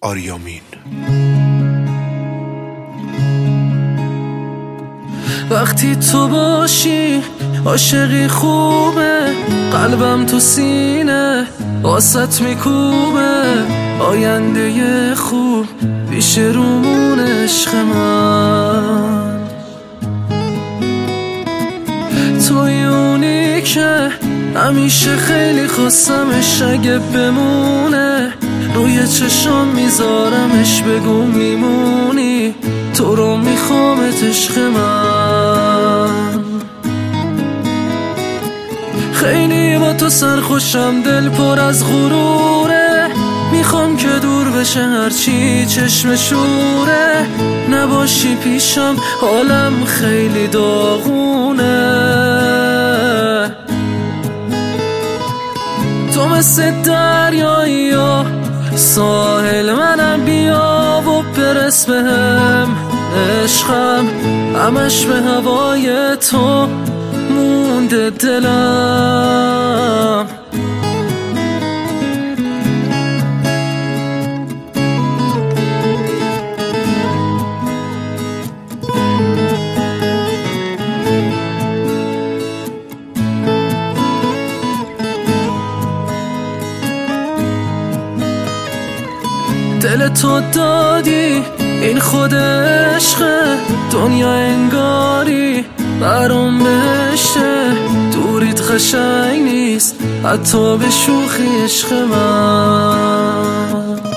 آریامین. وقتی تو باشی عاشقی خوبه، قلبم تو سینه واسط میکوبه، آینده خوب پیش رومون عشق من. توی اونی که همیشه خیلی خواستمش، اگه بمونه روی چشام میذارمش، بگو میمونی تو رو میخوامت عشق من. خیلی با تو سرخوشم، دل پر از غروره، میخوام که دور بشه هرچی چشم شوره، نباشی پیشم حالم خیلی داغونه. تو مثل دریایی یا ساحل، منم بیا و برس بهم، عشقم همش به هوای تو مونده دلم. دل تو دادی این خود عشقه، دنیا انگاری برام بهشته، دوریت قشنگ نیست حتی به شوخی عشق من.